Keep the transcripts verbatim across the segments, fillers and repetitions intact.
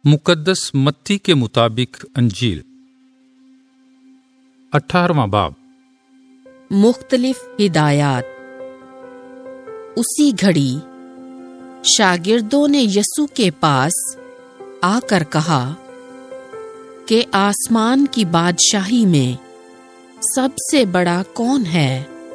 مقدس متی کے مطابق انجیل اٹھارہواں باب۔ مختلف ہدایات۔ اسی گھڑی شاگردوں نے یسوع کے پاس آ کر کہا کہ آسمان کی بادشاہی میں سب سے بڑا کون ہے؟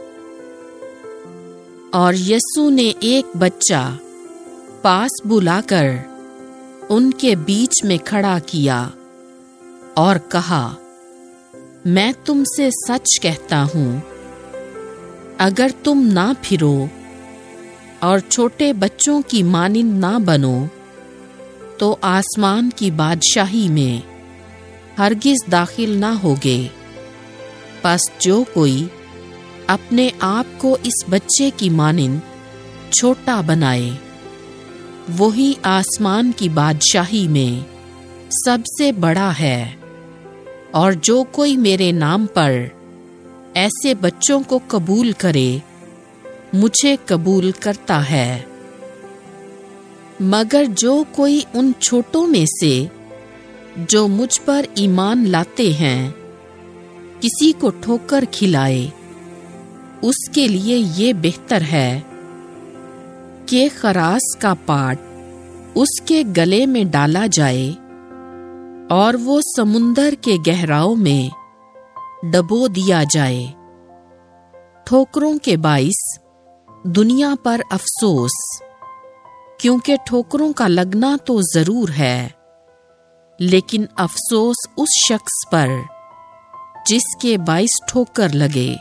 اور یسوع نے ایک بچہ پاس بلا کر ان کے بیچ میں کھڑا کیا اور کہا، میں تم سے سچ کہتا ہوں، اگر تم نہ پھرو اور چھوٹے بچوں کی مانند نہ بنو تو آسمان کی بادشاہی میں ہرگز داخل نہ ہوگے۔ پس جو کوئی اپنے آپ کو اس بچے کی مانند چھوٹا بنائے، وہی آسمان کی بادشاہی میں سب سے بڑا ہے۔ اور جو کوئی میرے نام پر ایسے بچوں کو قبول کرے، مجھے قبول کرتا ہے۔ مگر جو کوئی ان چھوٹوں میں سے جو مجھ پر ایمان لاتے ہیں کسی کو ٹھوکر کھلائے، اس کے لیے یہ بہتر ہے کہ خراس کا پاٹ اس کے گلے میں ڈالا جائے اور وہ سمندر کے گہراؤں میں ڈبو دیا جائے۔ ٹھوکروں کے باعث دنیا پر افسوس، کیونکہ ٹھوکروں کا لگنا تو ضرور ہے، لیکن افسوس اس شخص پر جس کے باعث ٹھوکر لگے۔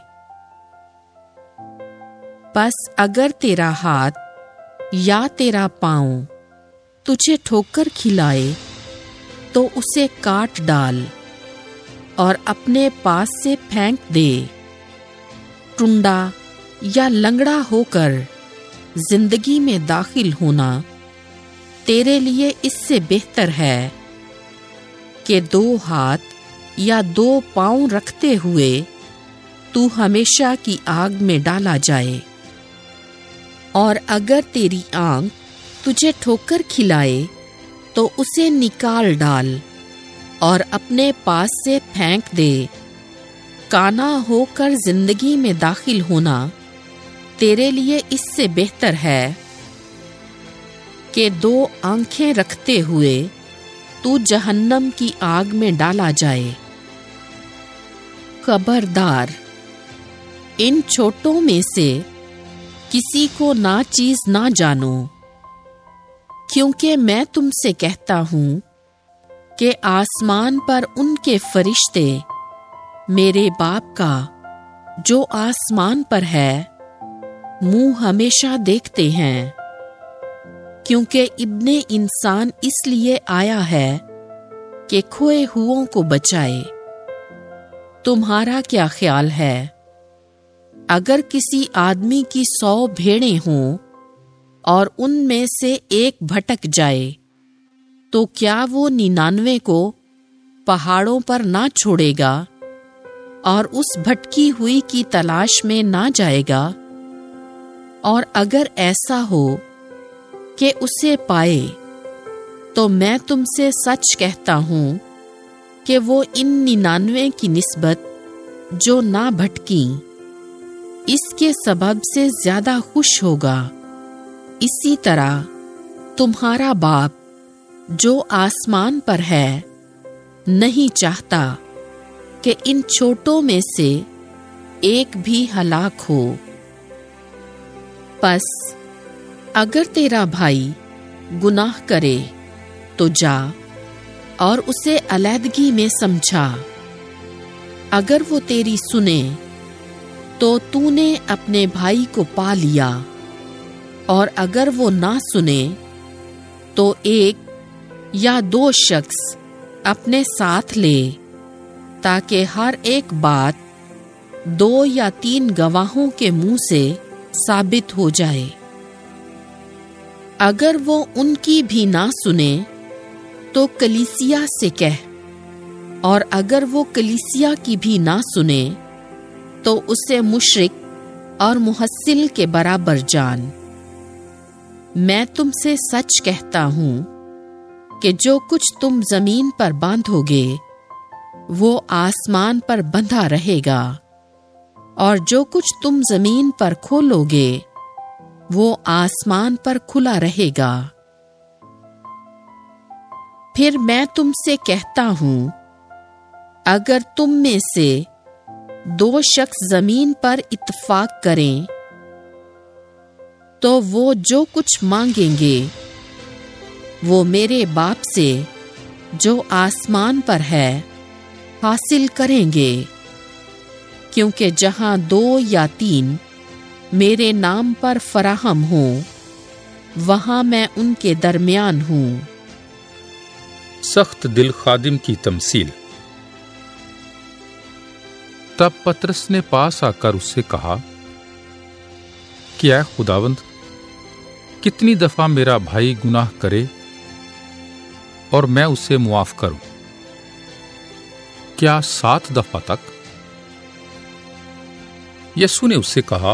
پس اگر تیرا ہاتھ یا تیرا پاؤں تجھے ٹھوکر کھلائے تو اسے کاٹ ڈال اور اپنے پاس سے پھینک دے۔ ٹنڈا یا لنگڑا ہو کر زندگی میں داخل ہونا تیرے لیے اس سے بہتر ہے کہ دو ہاتھ یا دو پاؤں رکھتے ہوئے تو ہمیشہ کی آگ میں ڈالا جائے۔ اور اگر تیری آنکھ تجھے ٹھوکر کھلائے تو اسے نکال ڈال اور اپنے پاس سے پھینک دے۔ کانا ہو کر زندگی میں داخل ہونا تیرے لیے اس سے بہتر ہے کہ دو آنکھیں رکھتے ہوئے تو جہنم کی آگ میں ڈالا جائے۔ خبردار، ان چھوٹوں میں سے کسی کو ناچیز نہ جانو، کیونکہ میں تم سے کہتا ہوں کہ آسمان پر ان کے فرشتے میرے باپ کا جو آسمان پر ہے منہ ہمیشہ دیکھتے ہیں۔ کیونکہ ابن انسان اس لیے آیا ہے کہ کھوئے ہوئوں کو بچائے۔ تمہارا کیا خیال ہے؟ اگر کسی آدمی کی سو بھیڑیں ہوں اور ان میں سے ایک بھٹک جائے تو کیا وہ ننانوے کو پہاڑوں پر نہ چھوڑے گا اور اس بھٹکی ہوئی کی تلاش میں نہ جائے گا؟ اور اگر ایسا ہو کہ اسے پائے تو میں تم سے سچ کہتا ہوں کہ وہ ان ننانوے کی نسبت جو نہ بھٹکیں اس کے سبب سے زیادہ خوش ہوگا۔ اسی طرح تمہارا باپ جو آسمان پر ہے نہیں چاہتا کہ ان چھوٹوں میں سے ایک بھی ہلاک ہو۔ پس اگر تیرا بھائی گناہ کرے تو جا اور اسے علیحدگی میں سمجھا۔ اگر وہ تیری سنے تو تو نے اپنے بھائی کو پا لیا، اور اگر وہ نہ سنے تو ایک یا دو شخص اپنے ساتھ لے، تاکہ ہر ایک بات دو یا تین گواہوں کے منہ سے ثابت ہو جائے۔ اگر وہ ان کی بھی نہ سنے تو کلیسیا سے کہہ، اور اگر وہ کلیسیا کی بھی نہ سنے تو اسے مشرک اور محصل کے برابر جان۔ میں تم سے سچ کہتا ہوں کہ جو کچھ تم زمین پر باندھو گے وہ آسمان پر بندھا رہے گا، اور جو کچھ تم زمین پر کھولو گے وہ آسمان پر کھلا رہے گا۔ پھر میں تم سے کہتا ہوں، اگر تم میں سے دو شخص زمین پر اتفاق کریں تو وہ جو کچھ مانگیں گے وہ میرے باپ سے جو آسمان پر ہے حاصل کریں گے، کیونکہ جہاں دو یا تین میرے نام پر فراہم ہوں وہاں میں ان کے درمیان ہوں۔ سخت دل خادم کی تمثیل۔ تب پترس نے پاس آ کر اس سے کہا کہ اے خداوند، کتنی دفعہ میرا بھائی گناہ کرے اور میں اسے معاف کروں؟ کیا سات دفعہ تک؟ یسوع نے اس سے کہا،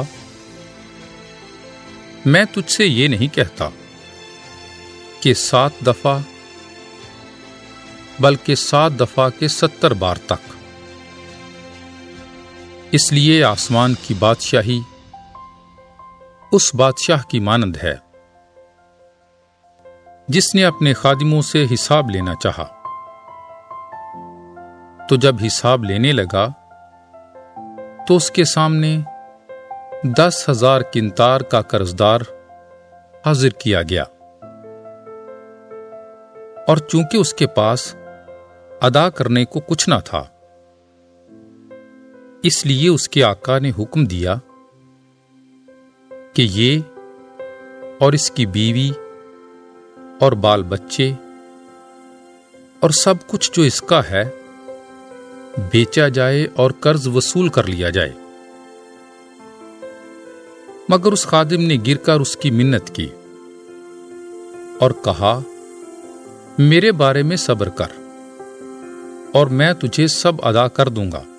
میں تجھ سے یہ نہیں کہتا کہ سات دفعہ، بلکہ سات دفعہ کے ستر بار تک۔ اس لیے آسمان کی بادشاہی اس بادشاہ کی مانند ہے جس نے اپنے خادموں سے حساب لینا چاہا، تو جب حساب لینے لگا تو اس کے سامنے دس ہزار کنتار کا قرضدار حاضر کیا گیا، اور چونکہ اس کے پاس ادا کرنے کو کچھ نہ تھا، اس لیے اس کے آقا نے حکم دیا کہ یہ اور اس کی بیوی اور بال بچے اور سب کچھ جو اس کا ہے بیچا جائے اور قرض وصول کر لیا جائے۔ مگر اس خادم نے گر کر اس کی منت کی اور کہا، میرے بارے میں صبر کر اور میں تجھے سب ادا کر دوں گا۔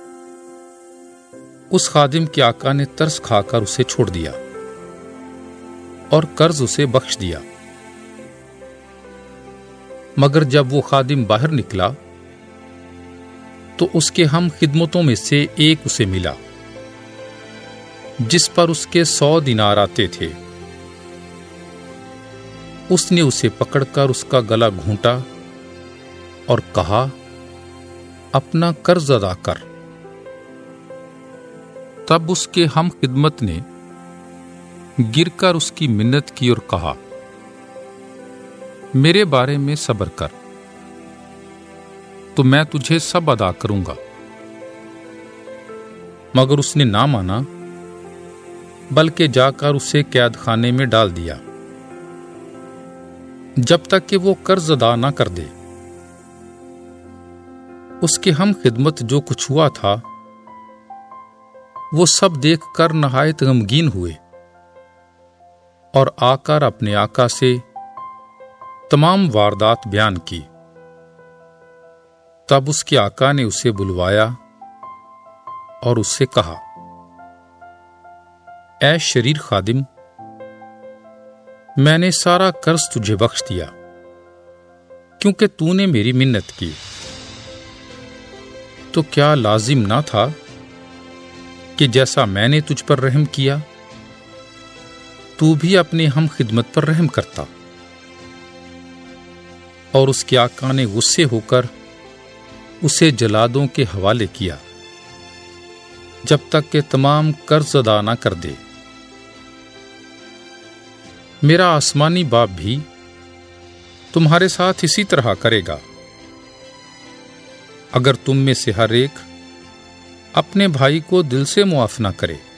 اس خادم کے آقا نے ترس کھا کر اسے چھوڑ دیا اور قرض اسے بخش دیا۔ مگر جب وہ خادم باہر نکلا تو اس کے ہم خدمتوں میں سے ایک اسے ملا جس پر اس کے سو دینار آتے تھے۔ اس نے اسے پکڑ کر اس کا گلا گھونٹا اور کہا، اپنا قرض ادا کر۔ تب اس کے ہم خدمت نے گر کر اس کی منت کی اور کہا، میرے بارے میں صبر کر تو میں تجھے سب ادا کروں گا۔ مگر اس نے نہ مانا، بلکہ جا کر اسے قید خانے میں ڈال دیا جب تک کہ وہ قرض ادا نہ کر دے۔ اس کے ہم خدمت جو کچھ ہوا تھا وہ سب دیکھ کر نہایت غمگین ہوئے اور آ کر اپنے آقا سے تمام واردات بیان کی۔ تب اس کے آقا نے اسے بلوایا اور اس سے کہا، اے شریر خادم، میں نے سارا قرض تجھے بخش دیا کیونکہ تو نے میری منت کی۔ تو کیا لازم نہ تھا کہ جیسا میں نے تجھ پر رحم کیا تو بھی اپنے ہم خدمت پر رحم کرتا؟ اور اس کے آقا نے غصے ہو کر اسے جلادوں کے حوالے کیا جب تک کہ تمام قرض ادا نہ کر دے۔ میرا آسمانی باپ بھی تمہارے ساتھ اسی طرح کرے گا اگر تم میں سے ہر ایک اپنے بھائی کو دل سے معاف نہ کرے۔